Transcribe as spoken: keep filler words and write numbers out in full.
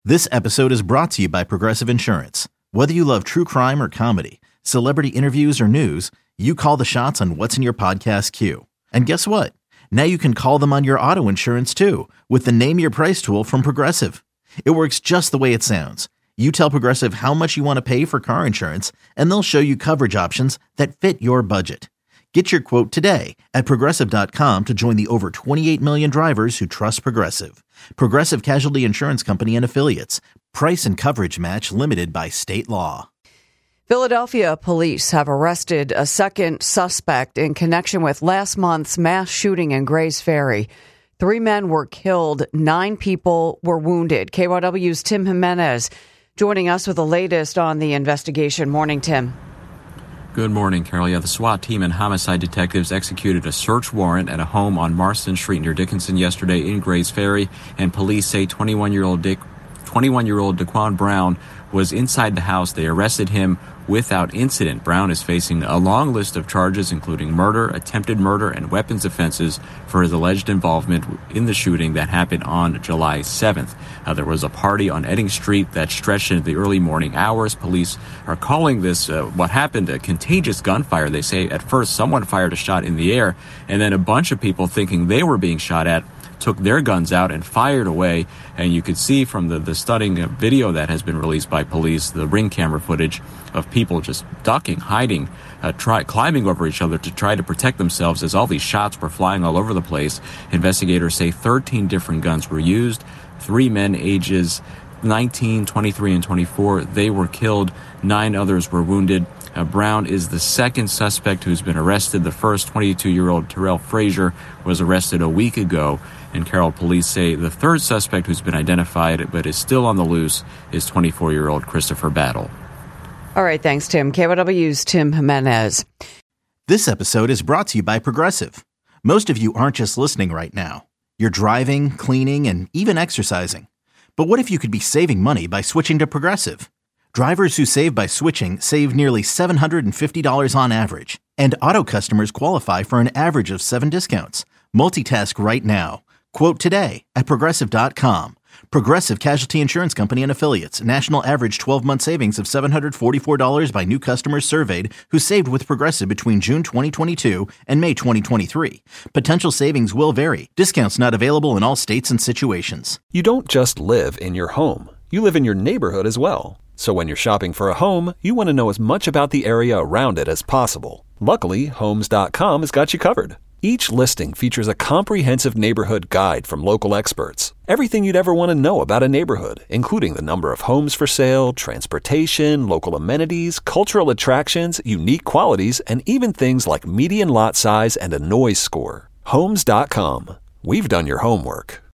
This episode is brought to you by Progressive Insurance. Whether you love true crime or comedy, celebrity interviews or news, you call the shots on what's in your podcast queue. And guess what? Now you can call them on your auto insurance too with the Name Your Price tool from Progressive. It works just the way it sounds. You tell Progressive how much you want to pay for car insurance, and they'll show you coverage options that fit your budget. Get your quote today at Progressive dot com to join the over twenty-eight million drivers who trust Progressive. Progressive Casualty Insurance Company and Affiliates. Price and coverage match limited by state law. Philadelphia police have arrested a second suspect in connection with last month's mass shooting in Grays Ferry. Three men were killed. Nine people were wounded. K Y W's Tim Jimenez joining us with the latest on the investigation. Morning, Tim. Good morning, Carol. Yeah, the SWAT team and homicide detectives executed a search warrant at a home on Marston Street near Dickinson yesterday in Grays Ferry, and police say twenty-one-year-old Dick, twenty-one-year-old Daquan Brown was inside the house. They arrested him without incident. Brown is facing a long list of charges, including murder, attempted murder, and weapons offenses for his alleged involvement in the shooting that happened on July seventh. Uh, there was a party on Edding Street that stretched into the early morning hours. Police are calling this, uh, what happened, a contagious gunfire. They say at first someone fired a shot in the air, and then a bunch of people thinking they were being shot at took their guns out and fired away. And you could see from the, the stunning video that has been released by police, the ring camera footage of people just ducking, hiding, uh, try, climbing over each other to try to protect themselves as all these shots were flying all over the place. Investigators say thirteen different guns were used. Three men ages nineteen, twenty-three, and twenty-four, they were killed. Nine others were wounded. Uh, Brown is the second suspect who's been arrested. The first, twenty-two-year-old Terrell Frazier, was arrested a week ago. And Carroll police say the third suspect who's been identified but is still on the loose is twenty-four-year-old Christopher Battle. All right, thanks, Tim. K Y W's Tim Jimenez. This episode is brought to you by Progressive. Most of you aren't just listening right now. You're driving, cleaning, and even exercising. But what if you could be saving money by switching to Progressive? Drivers who save by switching save nearly seven hundred fifty dollars on average. And auto customers qualify for an average of seven discounts. Multitask right now. Quote today at Progressive dot com. Progressive Casualty Insurance Company and Affiliates. National average twelve-month savings of seven hundred forty-four dollars by new customers surveyed who saved with Progressive between June twenty twenty-two and May twenty twenty-three. Potential savings will vary. Discounts not available in all states and situations. You don't just live in your home. You live in your neighborhood as well. So when you're shopping for a home, you want to know as much about the area around it as possible. Luckily, Homes dot com has got you covered. Each listing features a comprehensive neighborhood guide from local experts. Everything you'd ever want to know about a neighborhood, including the number of homes for sale, transportation, local amenities, cultural attractions, unique qualities, and even things like median lot size and a noise score. Homes dot com. We've done your homework.